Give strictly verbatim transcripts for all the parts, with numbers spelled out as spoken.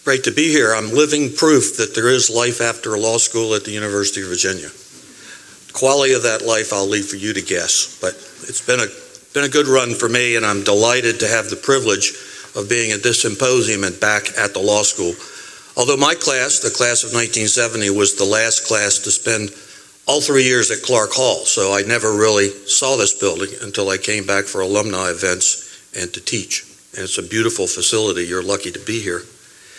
great to be here. I'm living proof that there is life after law school at the University of Virginia. The quality of that life I'll leave for you to guess, but it's been a, been a good run for me, and I'm delighted to have the privilege of being at this symposium and back at the law school. Although my class, the class of nineteen seventy, was the last class to spend all three years at Clark Hall, so I never really saw this building until I came back for alumni events and to teach. And it's a beautiful facility. You're lucky to be here.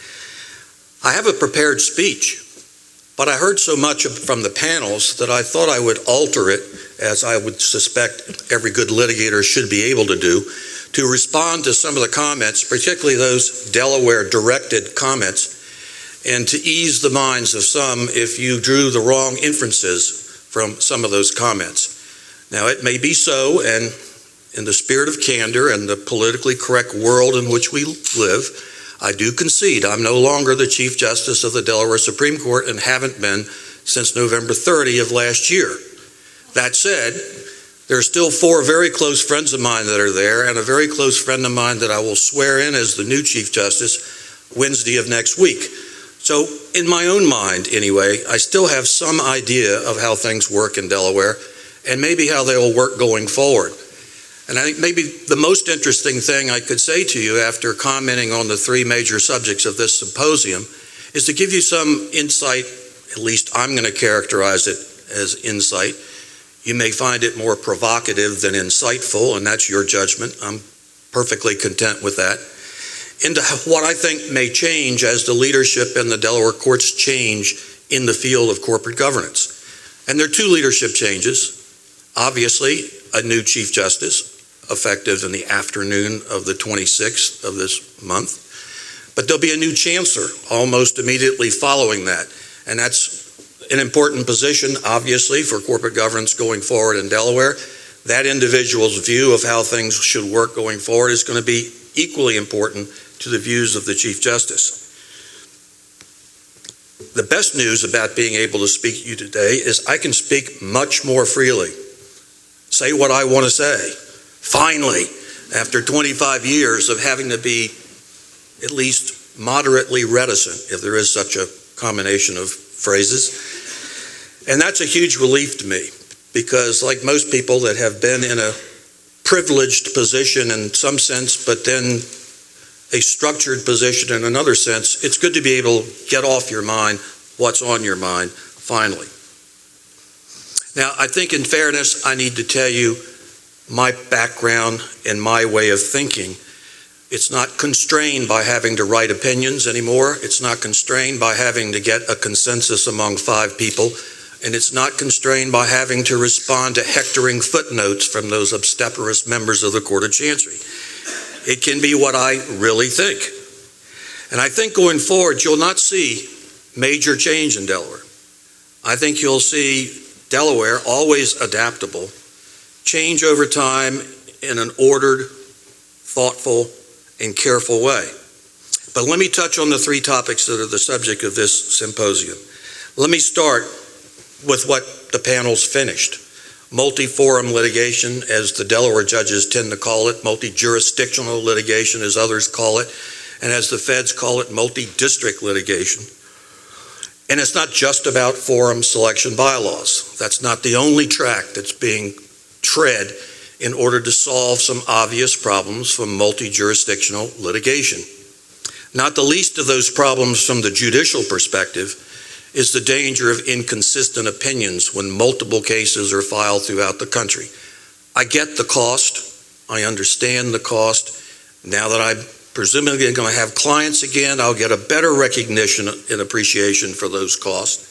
I have a prepared speech, but I heard so much from the panels that I thought I would alter it, as I would suspect every good litigator should be able to do, to respond to some of the comments, particularly those Delaware-directed comments, and to ease the minds of some if you drew the wrong inferences from some of those comments. Now, it may be so, and in the spirit of candor and the politically correct world in which we live, I do concede I'm no longer the Chief Justice of the Delaware Supreme Court and haven't been since November thirtieth of last year. That said, there are still four very close friends of mine that are there, and a very close friend of mine that I will swear in as the new Chief Justice Wednesday of next week. So in my own mind, anyway, I still have some idea of how things work in Delaware and maybe how they will work going forward. And I think maybe the most interesting thing I could say to you after commenting on the three major subjects of this symposium is to give you some insight. At least I'm going to characterize it as insight. You may find it more provocative than insightful, and that's your judgment. I'm perfectly content with that. Into what I think may change as the leadership in the Delaware courts change in the field of corporate governance. And there are two leadership changes. Obviously, a new Chief Justice, effective in the afternoon of the twenty-sixth of this month. But there'll be a new Chancellor almost immediately following that. And that's an important position, obviously, for corporate governance going forward in Delaware. That individual's view of how things should work going forward is going to be equally important to the views of the Chief Justice. The best news about being able to speak to you today is I can speak much more freely, say what I want to say. Finally, after twenty-five years of having to be at least moderately reticent, if there is such a combination of phrases. And that's a huge relief to me, because like most people that have been in a privileged position in some sense, but then a structured position in another sense, it's good to be able to get off your mind what's on your mind, finally. Now, I think in fairness, I need to tell you my background and my way of thinking. It's not constrained by having to write opinions anymore. It's not constrained by having to get a consensus among five people. And it's not constrained by having to respond to hectoring footnotes from those obstreperous members of the Court of Chancery. It can be what I really think. And I think going forward, you'll not see major change in Delaware. I think you'll see Delaware, always adaptable, change over time in an ordered, thoughtful, and careful way. But let me touch on the three topics that are the subject of this symposium. Let me start with what the panel's finished. Multi-forum litigation, as the Delaware judges tend to call it, multi-jurisdictional litigation, as others call it, and as the feds call it, multi-district litigation. And it's not just about forum selection bylaws. That's not the only track that's being tread in order to solve some obvious problems from multi-jurisdictional litigation. Not the least of those problems from the judicial perspective is the danger of inconsistent opinions when multiple cases are filed throughout the country. I get the cost. I understand the cost. Now that I'm presumably going to have clients again, I'll get a better recognition and appreciation for those costs.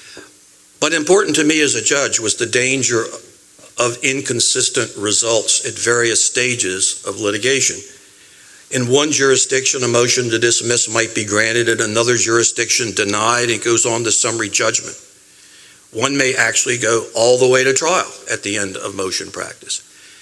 But important to me as a judge was the danger of inconsistent results at various stages of litigation. In one jurisdiction, a motion to dismiss might be granted, in another jurisdiction denied, and it goes on to summary judgment. One may actually go all the way to trial at the end of motion practice.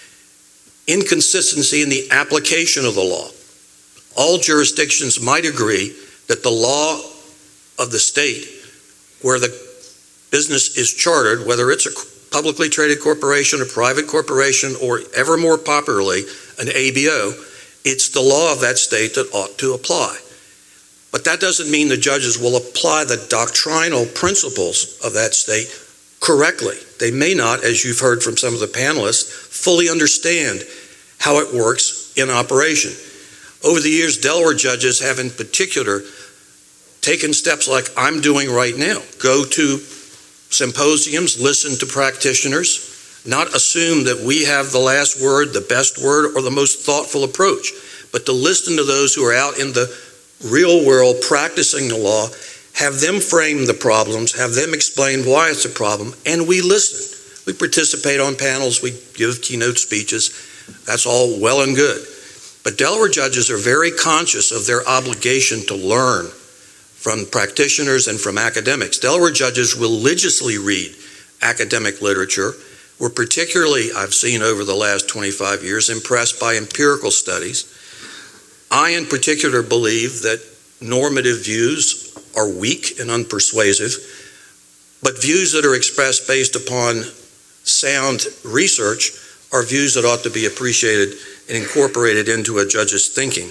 Inconsistency in the application of the law. All jurisdictions might agree that the law of the state where the business is chartered, whether it's a publicly traded corporation, a private corporation, or ever more popularly, an A B O, it's the law of that state that ought to apply. But that doesn't mean the judges will apply the doctrinal principles of that state correctly. They may not, as you've heard from some of the panelists, fully understand how it works in operation. Over the years, Delaware judges have in particular taken steps like I'm doing right now. Go to symposiums, listen to practitioners, not assume that we have the last word, the best word, or the most thoughtful approach, but to listen to those who are out in the real world practicing the law, have them frame the problems, have them explain why it's a problem, and we listen. We participate on panels, we give keynote speeches. That's all well and good. But Delaware judges are very conscious of their obligation to learn from practitioners and from academics. Delaware judges religiously read academic literature. We're particularly, I've seen over the last twenty-five years, impressed by empirical studies. I, in particular, believe that normative views are weak and unpersuasive, but views that are expressed based upon sound research are views that ought to be appreciated and incorporated into a judge's thinking.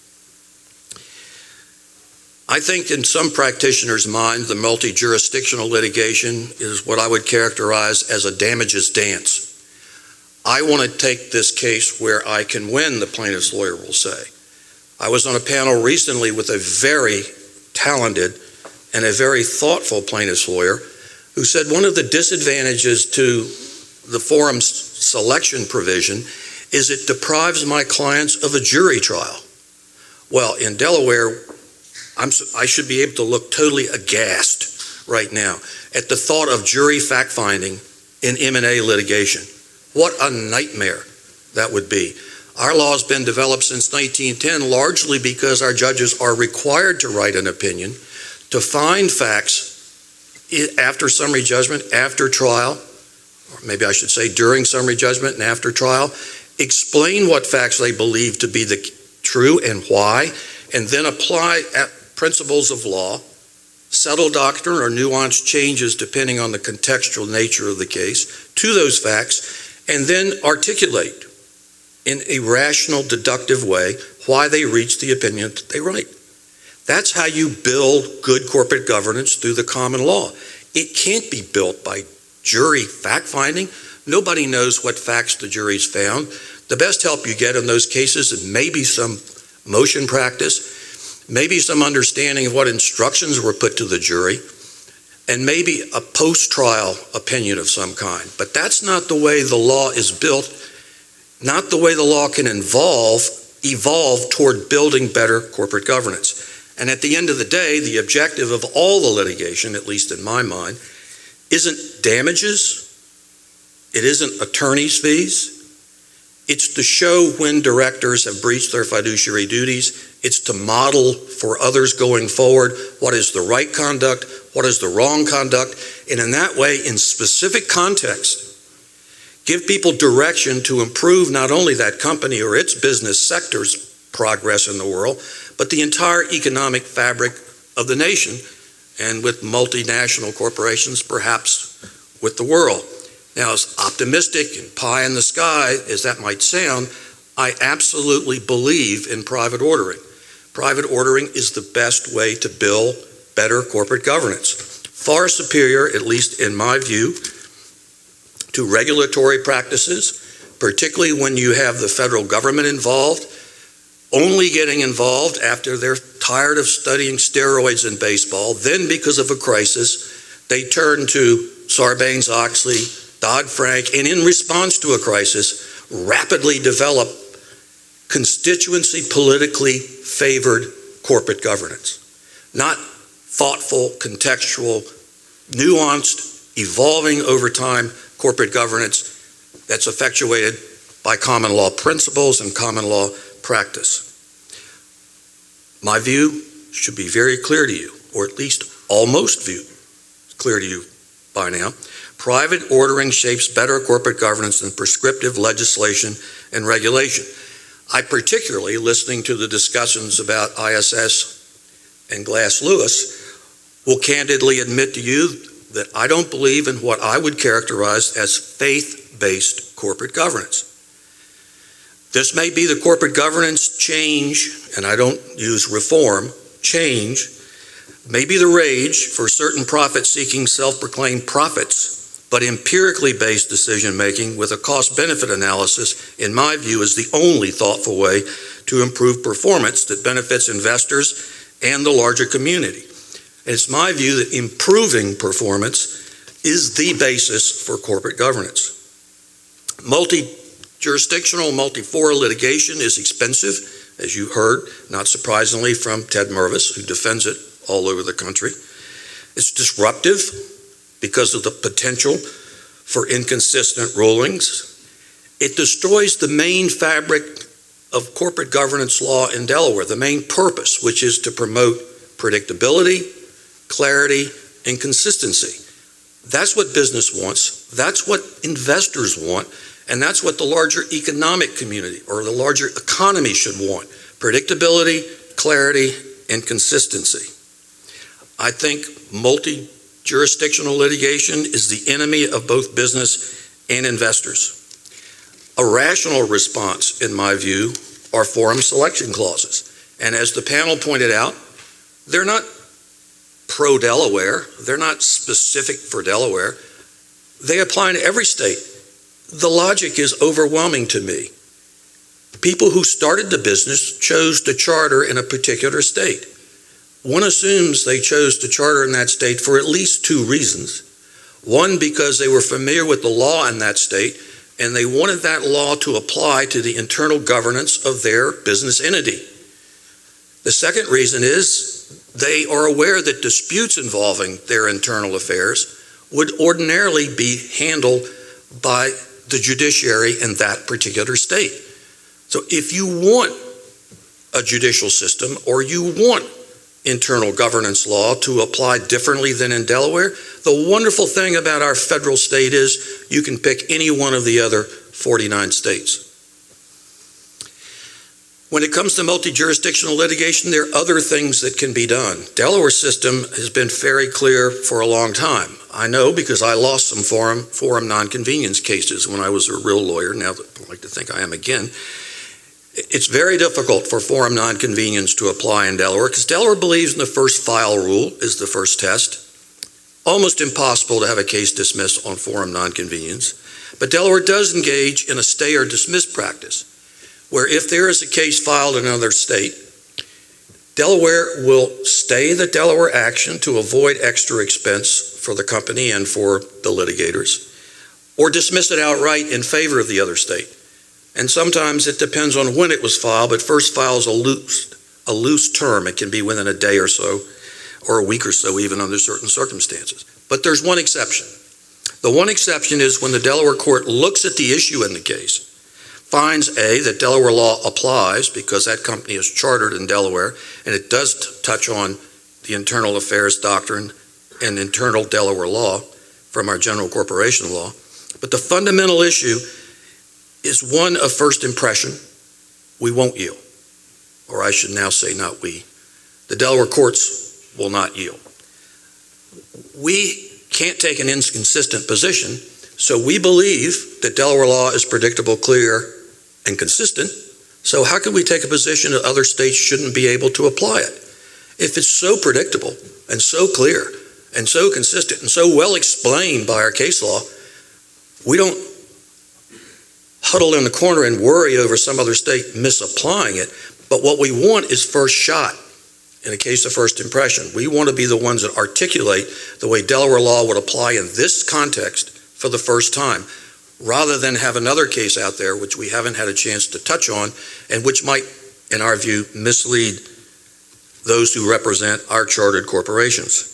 I think in some practitioners' mind, the multi-jurisdictional litigation is what I would characterize as a damages dance. I want to take this case where I can win, the plaintiff's lawyer will say. I was on a panel recently with a very talented and a very thoughtful plaintiff's lawyer who said one of the disadvantages to the forum's selection provision is it deprives my clients of a jury trial. Well, in Delaware, I'm, I should be able to look totally aghast right now at the thought of jury fact-finding in M and A litigation. What a nightmare that would be. Our law has been developed since nineteen ten largely because our judges are required to write an opinion, to find facts after summary judgment, after trial, or maybe I should say during summary judgment and after trial, explain what facts they believe to be the true and why, and then apply principles of law, settle doctrine or nuanced changes depending on the contextual nature of the case to those facts, and then articulate in a rational, deductive way why they reach the opinion that they write. That's how you build good corporate governance through the common law. It can't be built by jury fact-finding. Nobody knows what facts the jury's found. The best help you get in those cases is maybe some motion practice, maybe some understanding of what instructions were put to the jury, and maybe a post-trial opinion of some kind. But that's not the way the law is built, not the way the law can involve, evolve toward building better corporate governance. And at the end of the day, the objective of all the litigation, at least in my mind, isn't damages, it isn't attorney's fees, it's to show when directors have breached their fiduciary duties. It's to model for others going forward what is the right conduct, what is the wrong conduct, and in that way, in specific context, give people direction to improve not only that company or its business sector's progress in the world, but the entire economic fabric of the nation, and with multinational corporations, perhaps with the world. Now, as optimistic and pie in the sky as that might sound, I absolutely believe in private ordering. Private ordering is the best way to build better corporate governance. Far superior, at least in my view, to regulatory practices, particularly when you have the federal government involved, only getting involved after they're tired of studying steroids in baseball. Then, because of a crisis, they turn to Sarbanes-Oxley, Dodd-Frank, and in response to a crisis, rapidly develop constituency politically favored corporate governance. Not thoughtful, contextual, nuanced, evolving over time corporate governance that's effectuated by common law principles and common law practice. My view should be very clear to you, or at least almost view, clear to you by now. Private ordering shapes better corporate governance than prescriptive legislation and regulation. I particularly, listening to the discussions about I S S and Glass Lewis, will candidly admit to you that I don't believe in what I would characterize as faith-based corporate governance. This may be the corporate governance change, and I don't use reform, change may be the rage for certain profit-seeking, self-proclaimed prophets, but empirically based decision-making with a cost-benefit analysis, in my view, is the only thoughtful way to improve performance that benefits investors and the larger community. And it's my view that improving performance is the basis for corporate governance. Multi-jurisdictional, multi-fora litigation is expensive, as you heard, not surprisingly, from Ted Mervis, who defends it all over the country. It's disruptive because of the potential for inconsistent rulings. It destroys the main fabric of corporate governance law in Delaware, the main purpose, which is to promote predictability, clarity, and consistency. That's what business wants. That's what investors want. And that's what the larger economic community or the larger economy should want. Predictability, clarity, and consistency. I think multi-jurisdictional litigation is the enemy of both business and investors. A rational response, in my view, are forum selection clauses. And as the panel pointed out, they're not pro-Delaware. They're not specific for Delaware. They apply to every state. The logic is overwhelming to me. People who started the business chose to charter in a particular state. One assumes they chose to charter in that state for at least two reasons. One, because they were familiar with the law in that state, and they wanted that law to apply to the internal governance of their business entity. The second reason is they are aware that disputes involving their internal affairs would ordinarily be handled by the judiciary in that particular state. So if you want a judicial system or you want internal governance law to apply differently than in Delaware, the wonderful thing about our federal state is you can pick any one of the other forty-nine states. When it comes to multi-jurisdictional litigation, there are other things that can be done. Delaware's system has been very clear for a long time. I know because I lost some forum, forum nonconvenience cases when I was a real lawyer. Now I like to think I am again. It's very difficult for forum nonconvenience to apply in Delaware because Delaware believes in the first file rule is the first test. Almost impossible to have a case dismissed on forum nonconvenience. But Delaware does engage in a stay or dismiss practice, where if there is a case filed in another state, Delaware will stay the Delaware action to avoid extra expense for the company and for the litigators, or dismiss it outright in favor of the other state. And sometimes it depends on when it was filed, but first file is a loose, a loose term. It can be within a day or so, or a week or so, even under certain circumstances. But there's one exception. The one exception is when the Delaware court looks at the issue in the case, finds A, that Delaware law applies because that company is chartered in Delaware, and it does t- touch on the internal affairs doctrine and internal Delaware law from our general corporation law. But the fundamental issue is one of first impression. We won't yield. Or I should now say not we. The Delaware courts will not yield. We can't take an inconsistent position, so we believe that Delaware law is predictable, clear, and consistent. So how can we take a position that other states shouldn't be able to apply it? If it's so predictable and so clear and so consistent and so well explained by our case law, we don't huddle in the corner and worry over some other state misapplying it. But what we want is first shot in a case of first impression. We want to be the ones that articulate the way Delaware law would apply in this context for the first time, rather than have another case out there which we haven't had a chance to touch on and which might, in our view, mislead those who represent our chartered corporations.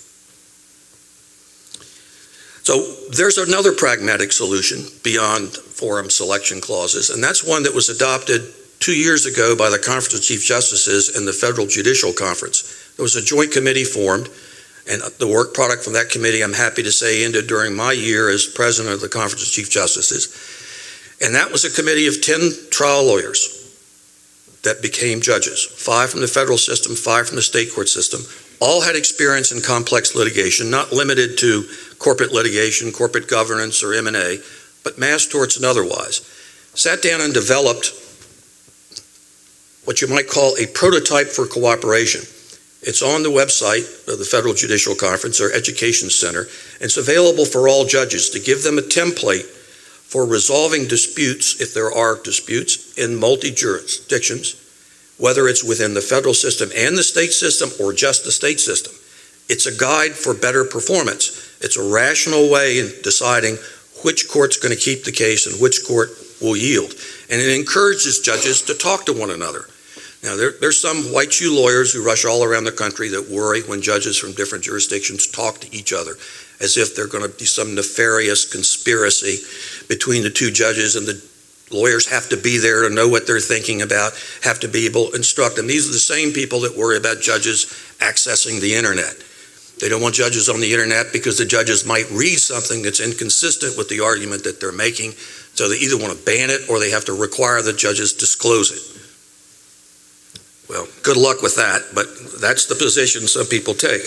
So there's another pragmatic solution beyond forum selection clauses, and that's one that was adopted two years ago by the Conference of Chief Justices and the Federal Judicial Conference. There was a joint committee formed, and the work product from that committee, I'm happy to say, ended during my year as president of the Conference of Chief Justices. And that was a committee of ten trial lawyers that became judges, five from the federal system, five from the state court system. All had experience in complex litigation, not limited to corporate litigation, corporate governance, or M and A, but mass torts and otherwise. Sat down and developed what you might call a prototype for cooperation. It's on the website of the Federal Judicial Conference, or Education Center, and it's available for all judges to give them a template for resolving disputes, if there are disputes, in multi-jurisdictions, whether it's within the federal system and the state system or just the state system. It's a guide for better performance. It's a rational way in deciding which court's going to keep the case and which court will yield. And it encourages judges to talk to one another. Now, there, there's some white shoe lawyers who rush all around the country that worry when judges from different jurisdictions talk to each other, as if they're going to be some nefarious conspiracy between the two judges, and the lawyers have to be there to know what they're thinking about, have to be able to instruct them. These are the same people that worry about judges accessing the internet. They don't want judges on the internet because the judges might read something that's inconsistent with the argument that they're making, so they either want to ban it or they have to require the judges disclose it. Well, good luck with that, but that's the position some people take.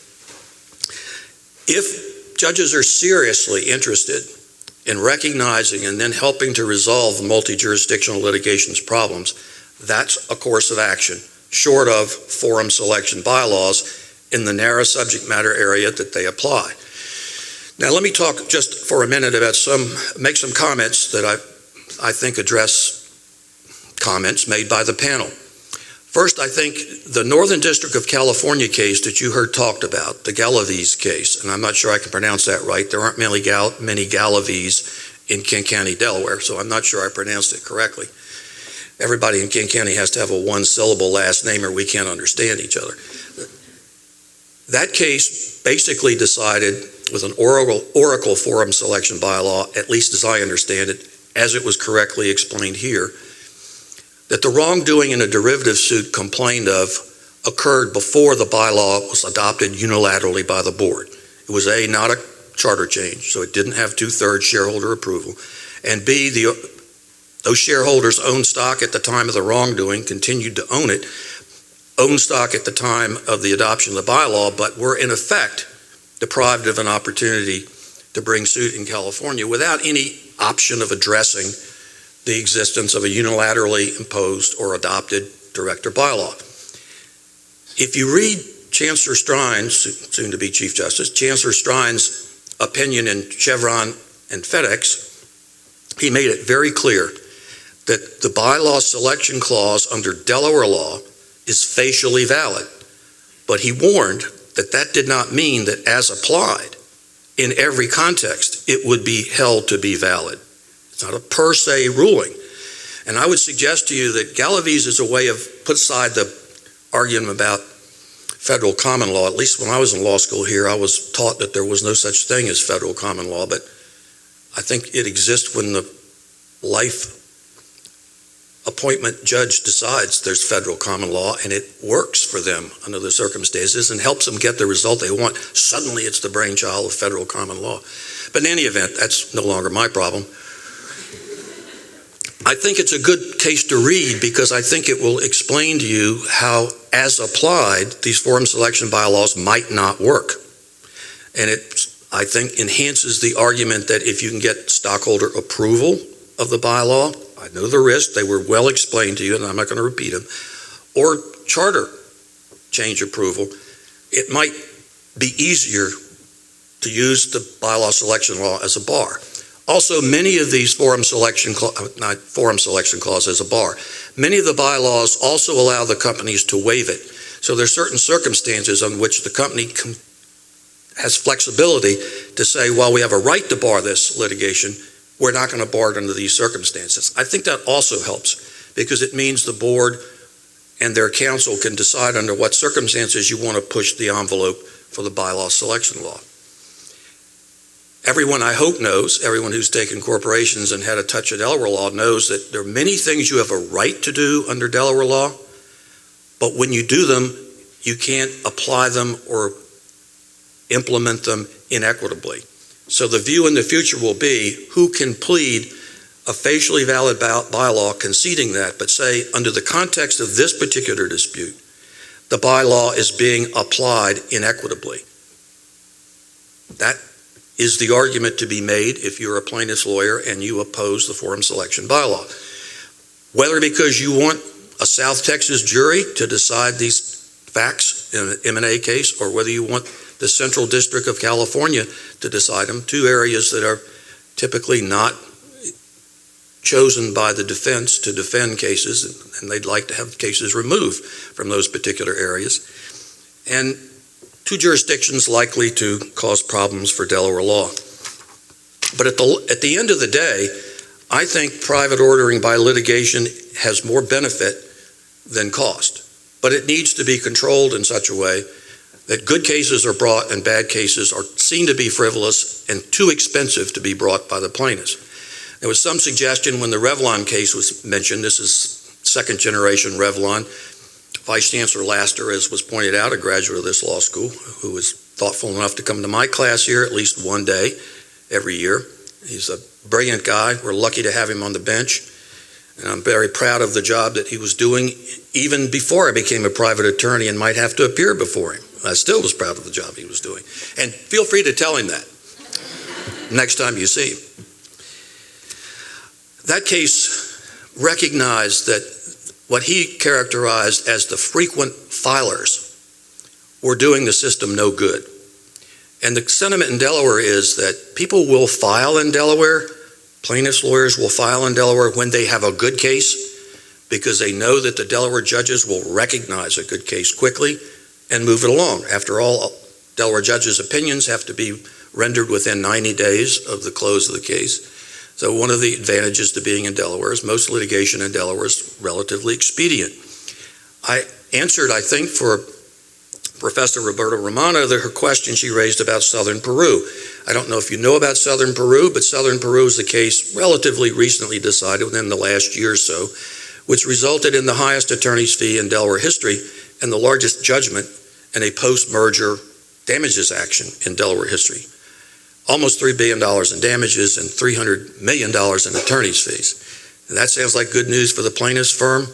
If judges are seriously interested in recognizing and then helping to resolve multi-jurisdictional litigation's problems, that's a course of action, short of forum selection bylaws in the narrow subject matter area that they apply. Now, let me talk just for a minute about some, make some comments that I, I think address comments made by the panel. First, I think the Northern District of California case that you heard talked about, the Galaviz case, and I'm not sure I can pronounce that right. There aren't many, Gal many Galaviz in King County, Delaware, so I'm not sure I pronounced it correctly. Everybody in King County has to have a one-syllable last name or we can't understand each other. That case basically decided with an oracle, oracle forum selection bylaw, at least as I understand it, as it was correctly explained here, that the wrongdoing in a derivative suit complained of occurred before the bylaw was adopted unilaterally by the board. It was A, not a charter change, so it didn't have two-thirds shareholder approval, and B, the, those shareholders owned stock at the time of the wrongdoing, continued to own it, owned stock at the time of the adoption of the bylaw, but were in effect deprived of an opportunity to bring suit in California without any option of addressing the existence of a unilaterally imposed or adopted director bylaw. If you read Chancellor Strine's, soon to be Chief Justice, Chancellor Strine's opinion in Chevron and FedEx, he made it very clear that the bylaw selection clause under Delaware law is facially valid, but he warned that that did not mean that as applied in every context, it would be held to be valid. It's not a per se ruling. And I would suggest to you that Galaviz is a way of put aside the argument about federal common law. At least when I was in law school here, I was taught that there was no such thing as federal common law, but I think it exists when the life appointment judge decides there's federal common law, and it works for them under the circumstances and helps them get the result they want. Suddenly it's the brainchild of federal common law. But in any event, that's no longer my problem. I think it's a good case to read because I think it will explain to you how, as applied, these forum selection bylaws might not work. And it, I think, enhances the argument that if you can get stockholder approval of the bylaw, I know the risk, they were well explained to you and I'm not going to repeat them, or charter change approval, it might be easier to use the bylaw selection law as a bar. Also, many of these forum selection, not forum selection clauses as a bar, many of the bylaws also allow the companies to waive it. So there are certain circumstances on which the company can, has flexibility to say, while we have a right to bar this litigation, we're not going to bar it under these circumstances. I think that also helps because it means the board and their counsel can decide under what circumstances you want to push the envelope for the bylaw selection law. Everyone, I hope, knows, everyone who's taken corporations and had a touch of Delaware law knows that there are many things you have a right to do under Delaware law, but when you do them, you can't apply them or implement them inequitably. So the view in the future will be who can plead a facially valid bylaw conceding that, but say under the context of this particular dispute, the bylaw is being applied inequitably. That is the argument to be made if you're a plaintiff's lawyer and you oppose the forum selection bylaw. Whether because you want a South Texas jury to decide these facts in an M and A case, or whether you want the Central District of California to decide them, two areas that are typically not chosen by the defense to defend cases, and they'd like to have cases removed from those particular areas. And two jurisdictions likely to cause problems for Delaware law. But at the, at the end of the day, I think private ordering by litigation has more benefit than cost. But it needs to be controlled in such a way that good cases are brought and bad cases are seen to be frivolous and too expensive to be brought by the plaintiffs. There was some suggestion when the Revlon case was mentioned, this is second generation Revlon, Vice Chancellor Laster, as was pointed out, a graduate of this law school, who was thoughtful enough to come to my class here at least one day every year. He's a brilliant guy. We're lucky to have him on the bench. And I'm very proud of the job that he was doing even before I became a private attorney and might have to appear before him. I still was proud of the job he was doing. And feel free to tell him that next time you see him. That case recognized that what he characterized as the frequent filers were doing the system no good. And the sentiment in Delaware is that people will file in Delaware, plaintiffs' lawyers will file in Delaware when they have a good case, because they know that the Delaware judges will recognize a good case quickly and move it along. After all, Delaware judges' opinions have to be rendered within ninety days of the close of the case. So one of the advantages to being in Delaware is most litigation in Delaware is relatively expedient. I answered, I think, for Professor Roberta Romano, that her question she raised about Southern Peru. I don't know if you know about Southern Peru, but Southern Peru is the case relatively recently decided within the last year or so, which resulted in the highest attorney's fee in Delaware history and the largest judgment in a post-merger damages action in Delaware history. Almost three billion dollars in damages and three hundred million dollars in attorney's fees. And that sounds like good news for the plaintiff's firm.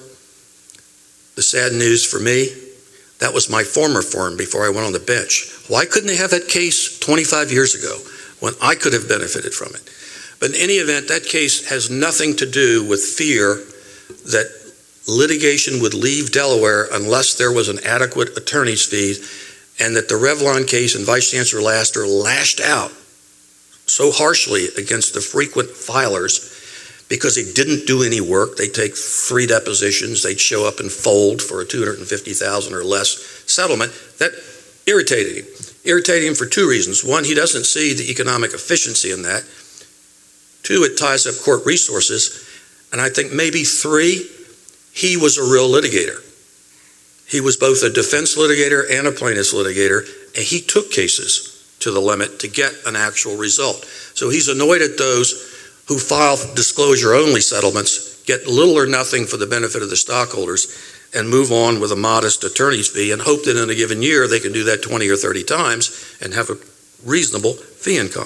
The sad news for me, that was my former firm before I went on the bench. Why couldn't they have that case twenty-five years ago when I could have benefited from it? But in any event, that case has nothing to do with fear that litigation would leave Delaware unless there was an adequate attorney's fee, and that the Revlon case and Vice Chancellor Laster lashed out so harshly against the frequent filers because they didn't do any work. They'd take three depositions, they'd show up and fold for a two hundred fifty thousand dollars or less settlement. That irritated him. Irritated him for two reasons. One, he doesn't see the economic efficiency in that. Two, it ties up court resources. And I think maybe three, he was a real litigator. He was both a defense litigator and a plaintiff's litigator, and he took cases to the limit to get an actual result. So he's annoyed at those who file disclosure-only settlements, get little or nothing for the benefit of the stockholders, and move on with a modest attorney's fee and hope that in a given year they can do that twenty or thirty times and have a reasonable fee income.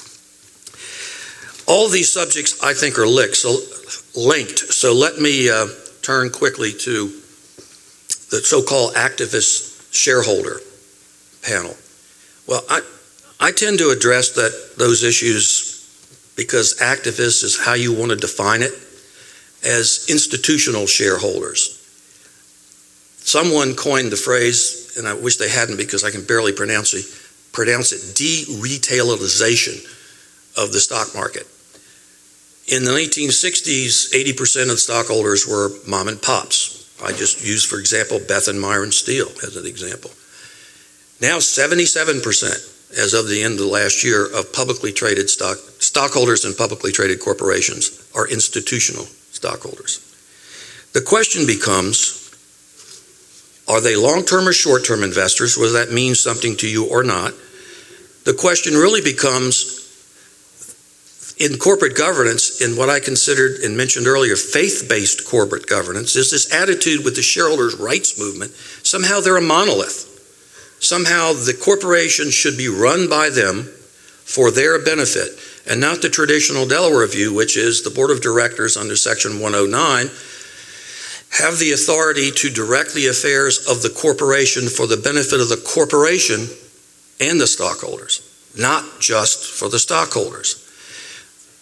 All these subjects, I think, are linked. So, linked. so let me uh, turn quickly to the so-called activist shareholder panel. Well, I, I tend to address that those issues because activist is how you want to define it, as institutional shareholders. Someone coined the phrase, and I wish they hadn't because I can barely pronounce it, pronounce it de-retailization of the stock market. In the nineteen sixties, eighty percent of stockholders were mom and pops. I just used, for example, Beth and Myron Steel as an example. Now seventy-seven percent, as of the end of the last year, of publicly traded stock, stockholders in publicly traded corporations are institutional stockholders. The question becomes, are they long-term or short-term investors, whether that means something to you or not? The question really becomes, in corporate governance, in what I considered and mentioned earlier, faith-based corporate governance, is this attitude with the shareholders' rights movement. Somehow they're a monolith. Somehow the corporation should be run by them for their benefit, and not the traditional Delaware view, which is the board of directors under section one oh nine have the authority to direct the affairs of the corporation for the benefit of the corporation and the stockholders, not just for the stockholders.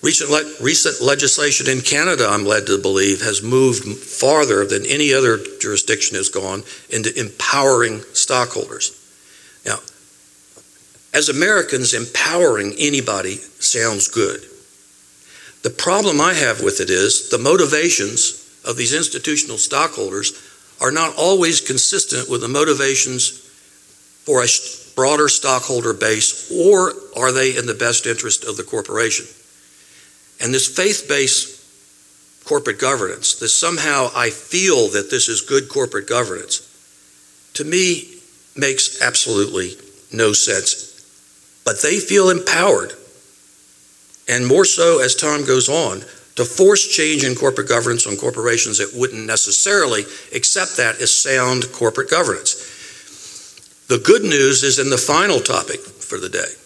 Recent, le recent legislation in Canada, I'm led to believe, has moved farther than any other jurisdiction has gone into empowering stockholders. Now, as Americans, empowering anybody sounds good. The problem I have with it is the motivations of these institutional stockholders are not always consistent with the motivations for a broader stockholder base, or are they in the best interest of the corporation? And this faith-based corporate governance, this somehow I feel that this is good corporate governance, to me makes absolutely no sense. But they feel empowered, and more so as time goes on, to force change in corporate governance on corporations that wouldn't necessarily accept that as sound corporate governance. The good news is in the final topic for the day,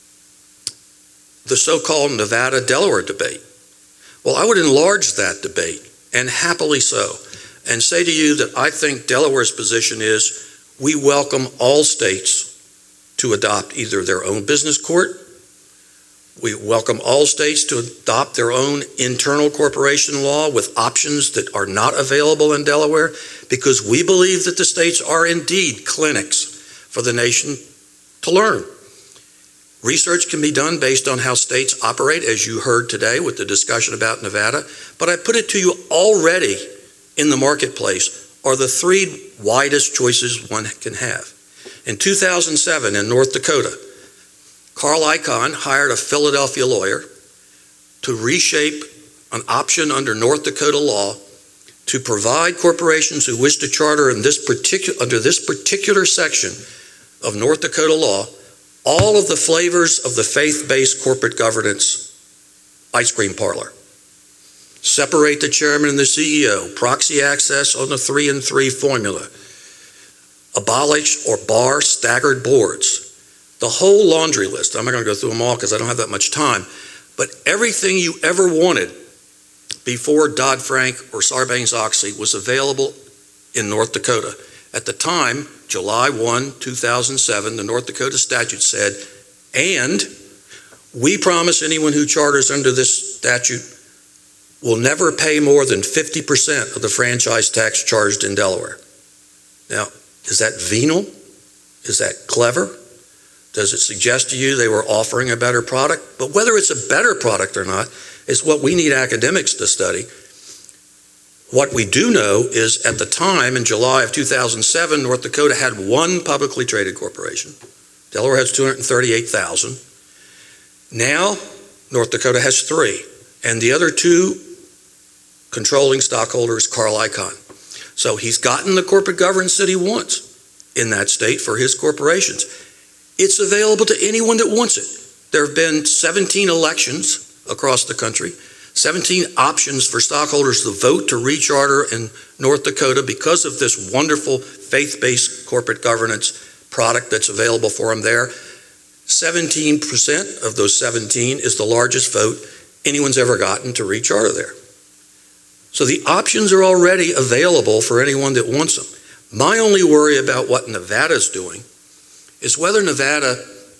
the so-called Nevada-Delaware debate. Well, I would enlarge that debate, and happily so, and say to you that I think Delaware's position is we welcome all states to adopt either their own business court. We welcome all states to adopt their own internal corporation law with options that are not available in Delaware, because we believe that the states are indeed clinics for the nation to learn. Research can be done based on how states operate, as you heard today with the discussion about Nevada, but I put it to you, already in the marketplace are the three widest choices one can have. In two thousand seven in North Dakota, Carl Icahn hired a Philadelphia lawyer to reshape an option under North Dakota law to provide corporations who wish to charter in this particular, under this particular section of North Dakota law all of the flavors of the faith-based corporate governance ice cream parlor. Separate the chairman and the C E O, proxy access on the three and three formula, abolish or bar staggered boards. The whole laundry list. I'm not going to go through them all because I don't have that much time, but everything you ever wanted before Dodd-Frank or Sarbanes-Oxley was available in North Dakota. At the time, July first, two thousand seven, the North Dakota statute said, and we promise anyone who charters under this statute will never pay more than fifty percent of the franchise tax charged in Delaware. Now, is that venal? Is that clever? Does it suggest to you they were offering a better product? But whether it's a better product or not is what we need academics to study. What we do know is at the time, in July of two thousand seven, North Dakota had one publicly traded corporation. Delaware has two hundred thirty-eight thousand. Now, North Dakota has three, and the other two controlling stockholder is Carl Icahn. So he's gotten the corporate governance that he wants in that state for his corporations. It's available to anyone that wants it. There have been seventeen elections across the country, seventeen options for stockholders to vote to recharter in North Dakota because of this wonderful faith-based corporate governance product that's available for them there. seventeen percent of those seventeen is the largest vote anyone's ever gotten to recharter there. So the options are already available for anyone that wants them. My only worry about what Nevada's doing is whether Nevada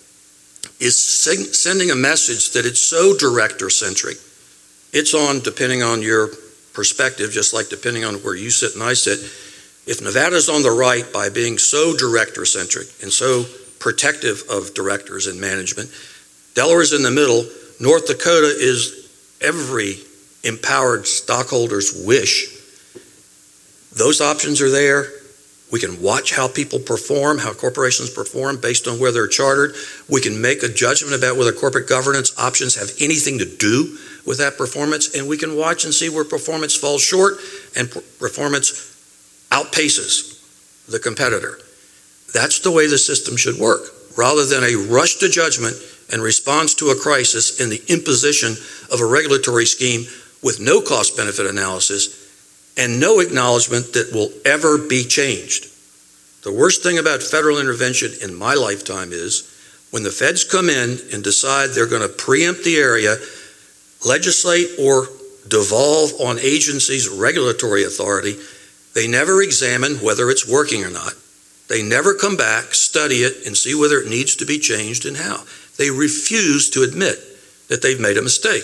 is sending a message that it's so director-centric. It's on, depending on your perspective, just like depending on where you sit and I sit, if Nevada's on the right by being so director-centric and so protective of directors and management, Delaware's in the middle, North Dakota is every empowered stockholder's wish. Those options are there. We can watch how people perform, how corporations perform based on where they're chartered. We can make a judgment about whether corporate governance options have anything to do with that performance, and we can watch and see where performance falls short and performance outpaces the competitor. That's the way the system should work, rather than a rush to judgment and response to a crisis in the imposition of a regulatory scheme with no cost-benefit analysis and no acknowledgement that will ever be changed. The worst thing about federal intervention in my lifetime is when the feds come in and decide they're going to preempt the area, legislate or devolve on agencies' regulatory authority, they never examine whether it's working or not. They never come back, study it, and see whether it needs to be changed and how. They refuse to admit that they've made a mistake.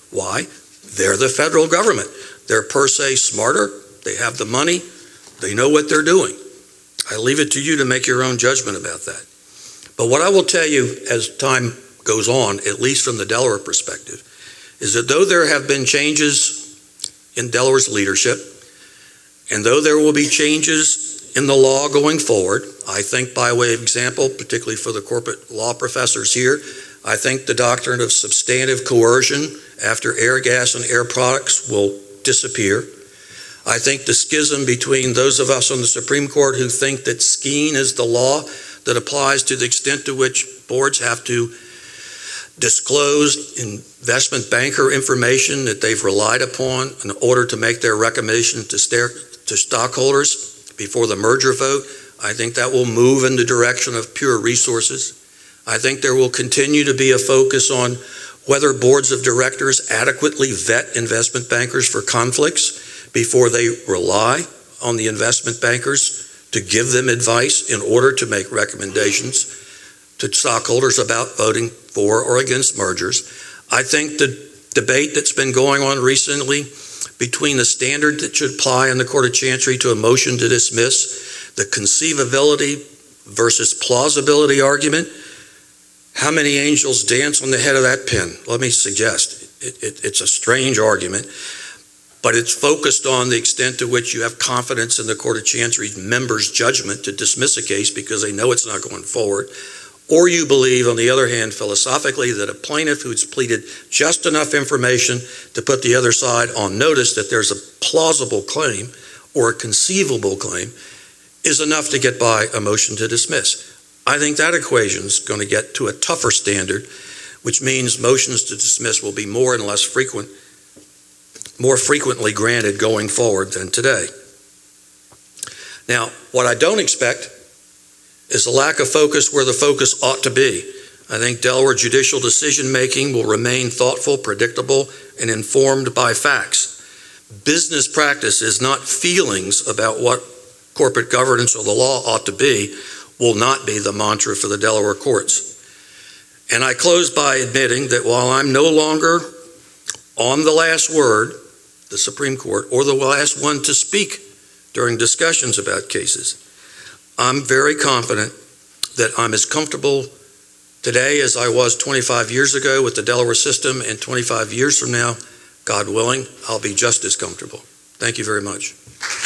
Why? They're the federal government. They're per se smarter. They have the money. They know what they're doing. I leave it to you to make your own judgment about that. But what I will tell you as time goes on, at least from the Delaware perspective, is that though there have been changes in Delaware's leadership, and though there will be changes in the law going forward, I think by way of example, particularly for the corporate law professors here, I think the doctrine of substantive coercion after air gas and air products will disappear. I think the schism between those of us on the Supreme Court who think that Skeen is the law that applies to the extent to which boards have to disclose investment banker information that they've relied upon in order to make their recommendation to, stare, to stockholders before the merger vote. I think that will move in the direction of pure resources. I think there will continue to be a focus on whether boards of directors adequately vet investment bankers for conflicts before they rely on the investment bankers to give them advice in order to make recommendations to stockholders about voting for or against mergers. I think the debate that's been going on recently between the standard that should apply in the Court of Chancery to a motion to dismiss, the conceivability versus plausibility argument, how many angels dance on the head of that pin? Let me suggest, it, it, it's a strange argument, but it's focused on the extent to which you have confidence in the Court of Chancery's members' judgment to dismiss a case because they know it's not going forward. Or you believe, on the other hand, philosophically, that a plaintiff who's pleaded just enough information to put the other side on notice that there's a plausible claim or a conceivable claim is enough to get by a motion to dismiss. I think that equation is going to get to a tougher standard, which means motions to dismiss will be more and less frequent, more frequently granted going forward than today. Now, what I don't expect is a lack of focus where the focus ought to be. I think Delaware judicial decision-making will remain thoughtful, predictable, and informed by facts. Business practice is not feelings about what corporate governance or the law ought to be, will not be the mantra for the Delaware courts. And I close by admitting that while I'm no longer on the last word, the Supreme Court, or the last one to speak during discussions about cases, I'm very confident that I'm as comfortable today as I was twenty-five years ago with the Delaware system, and twenty-five years from now, God willing, I'll be just as comfortable. Thank you very much.